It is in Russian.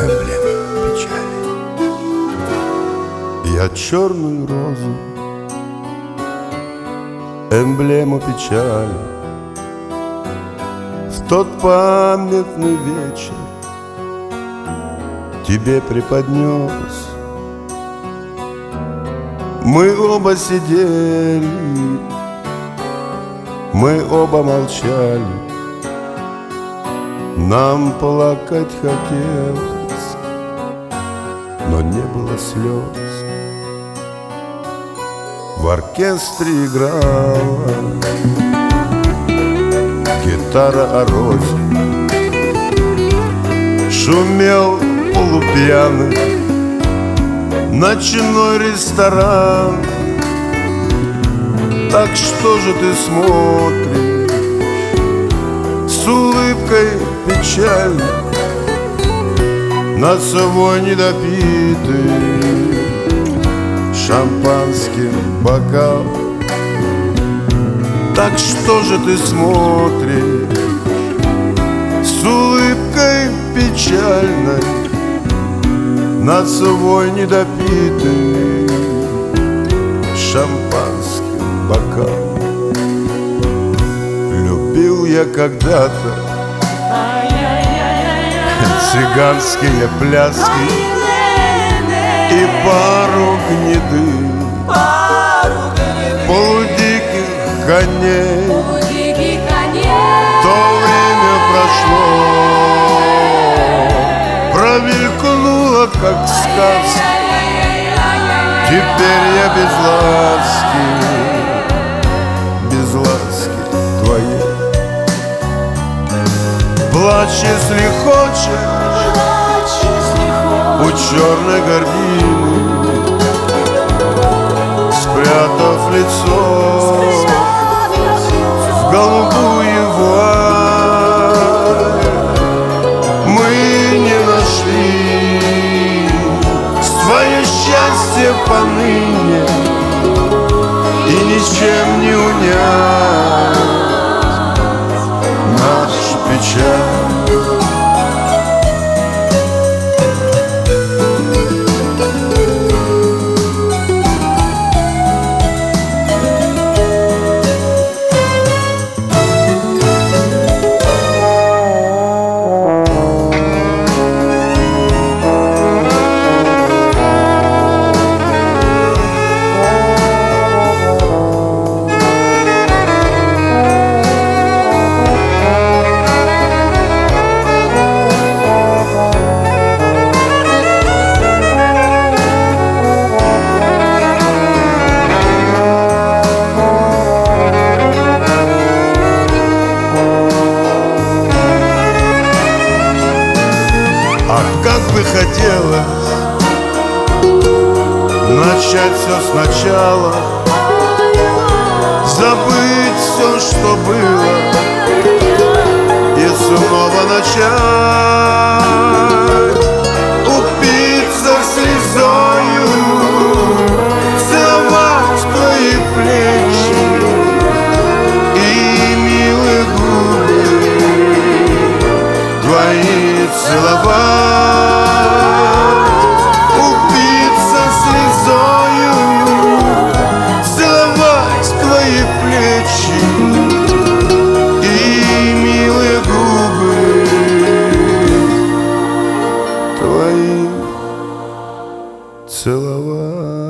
эмблема печали. Я черную розу, эмблему печали, в тот памятный вечер тебе преподнес. Мы оба сидели, мы оба молчали, нам плакать хотелось, но не было слез. В оркестре играла гитара о розе, шумел полупьяный ночной ресторан. Так что же ты смотришь с улыбкой печальной на свой недопитый шампанским бокал? Так что же ты смотришь с улыбкой печальной на свой недопитый шампанским бокал? Любил я когда-то цыганские пляски и пару гнедых полудиких коней. То время прошло, промелькнуло, как сказка. Теперь я без ласки твоей. Плачь, если хочешь, у черной гордины, спрятав лицо в голубую вуаль. Мы не нашли свое счастье поныне, и ничем не унять нашу печаль. Как бы хотелось начать все сначала, забыть все, что было, и снова начать. Упиться слезою, целовать твои плечи и милые губы твои целовать. И милые губы твои целовать.